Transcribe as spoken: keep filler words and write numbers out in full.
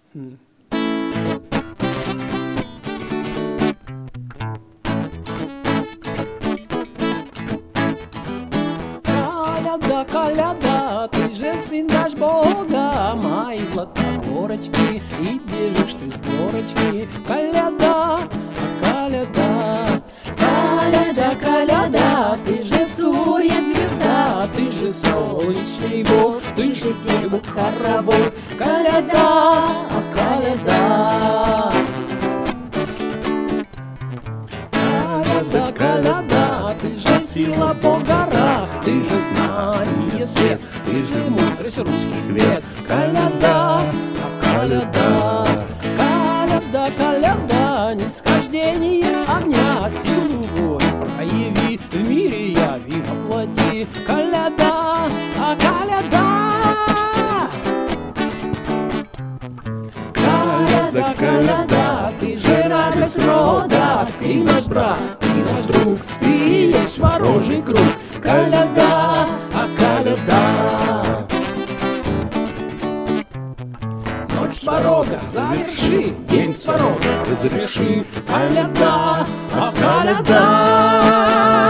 Коляда, коляда, ты же сын наш Бога, мои златогорочки, и бежишь ты с горочки. Коляда, коляда, коляда, коляда, ты же сурья звезда, ты же солнечный бог, ты же дерево хоровод. Коляда, коляда, коляда, коляда, ты же сила по горах, ты же знание свет, ты же мудрость русских век. Коляда, коляда, коляда, коляда, нисхождение огня, силу любовь прояви, в мире яви воплоти. Коляда, а коляда, коляда, коляда, ты же радость рода, ты наш брат, ты наш друг, ты есть ворожий круг. Коляда, а коляда, ночь сварога заверши, день сварога разреши. Коляда, а коляда.